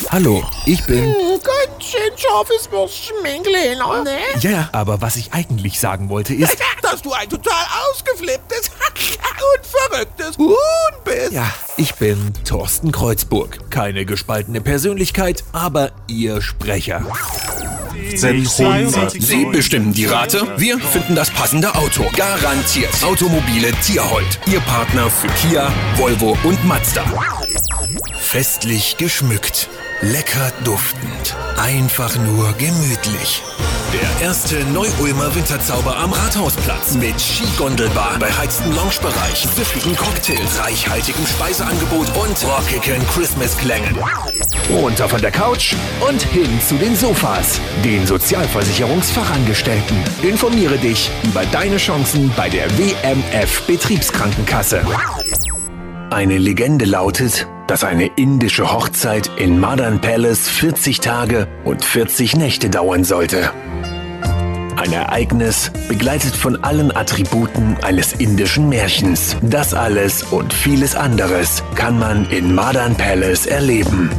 Hallo, ich bin... Ganz schön scharfes Würstchen, mein Kleiner, ne? Ja, aber was ich eigentlich sagen wollte ist... Dass du ein total ausgeflipptes und verrücktes Huhn bist. Ja, ich bin Thorsten Kreuzburg. Keine gespaltene Persönlichkeit, aber Ihr Sprecher. 1700. Sie bestimmen die Rate, wir finden das passende Auto. Garantiert. Automobile Tierhold. Ihr Partner für Kia, Volvo und Mazda. Festlich geschmückt. Lecker duftend. Einfach nur gemütlich. Der erste Neu-Ulmer Winterzauber am Rathausplatz. Mit Skigondelbar, beheizten Loungebereich, pfiffigen Cocktails, reichhaltigem Speiseangebot und rockigen Christmas-Klängen. Runter von der Couch und hin zu den Sofas. Den Sozialversicherungsfachangestellten. Informiere dich über deine Chancen bei der WMF Betriebskrankenkasse. Eine Legende lautet, dass eine indische Hochzeit in Madan Palace 40 Tage und 40 Nächte dauern sollte. Ein Ereignis, begleitet von allen Attributen eines indischen Märchens. Das alles und vieles anderes kann man in Madan Palace erleben.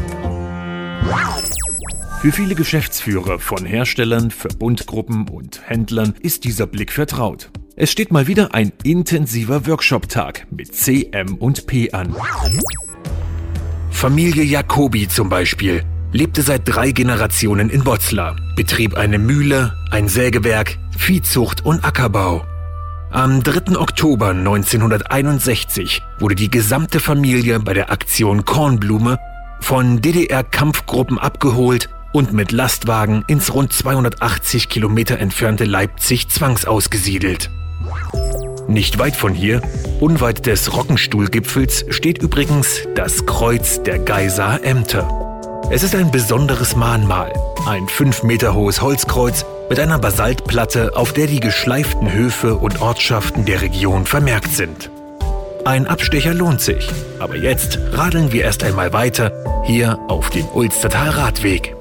Für viele Geschäftsführer von Herstellern, Verbundgruppen und Händlern ist dieser Blick vertraut. Es steht mal wieder ein intensiver Workshop-Tag mit CM und P an. Familie Jacobi zum Beispiel lebte seit 3 Generationen in Wetzlar, betrieb eine Mühle, ein Sägewerk, Viehzucht und Ackerbau. Am 3. Oktober 1961 wurde die gesamte Familie bei der Aktion Kornblume von DDR-Kampfgruppen abgeholt und mit Lastwagen ins rund 280 Kilometer entfernte Leipzig zwangsausgesiedelt. Nicht weit von hier, unweit des Roggenstuhlgipfels, steht übrigens das Kreuz der Geiser Ämter. Es ist ein besonderes Mahnmal, ein 5 Meter hohes Holzkreuz mit einer Basaltplatte, auf der die geschleiften Höfe und Ortschaften der Region vermerkt sind. Ein Abstecher lohnt sich, aber jetzt radeln wir erst einmal weiter, hier auf dem Ulstertal-Radweg.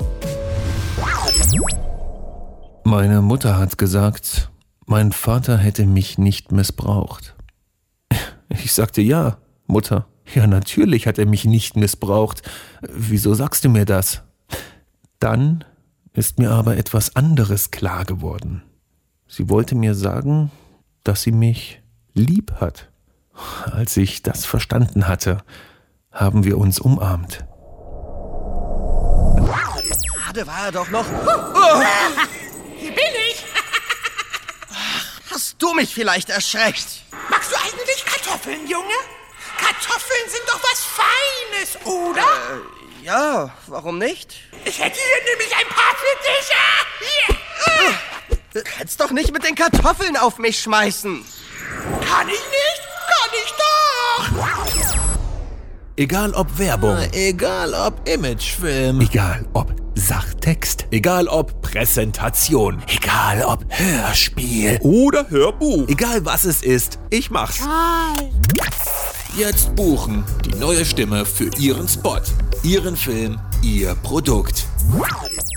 Meine Mutter hat gesagt, mein Vater hätte mich nicht missbraucht. Ich sagte, ja, Mutter, ja natürlich hat er mich nicht missbraucht. Wieso sagst du mir das? Dann ist mir aber etwas anderes klar geworden. Sie wollte mir sagen, dass sie mich lieb hat. Als ich das verstanden hatte, haben wir uns umarmt. Da war er doch noch. Hier bin ich. Hast du mich vielleicht erschreckt? Magst du eigentlich Kartoffeln, Junge? Kartoffeln sind doch was Feines, oder? Ja, warum nicht? Ich hätte hier nämlich ein paar für dich. Du kannst doch nicht mit den Kartoffeln auf mich schmeißen. Kann ich nicht? Kann ich doch. Egal ob Werbung, Egal ob Imagefilm, egal ob Sachtext, egal ob Präsentation, egal ob Hörspiel oder Hörbuch. egal was es ist, ich mach's. Jetzt buchen, die neue Stimme für Ihren Spot, Ihren Film, Ihr Produkt.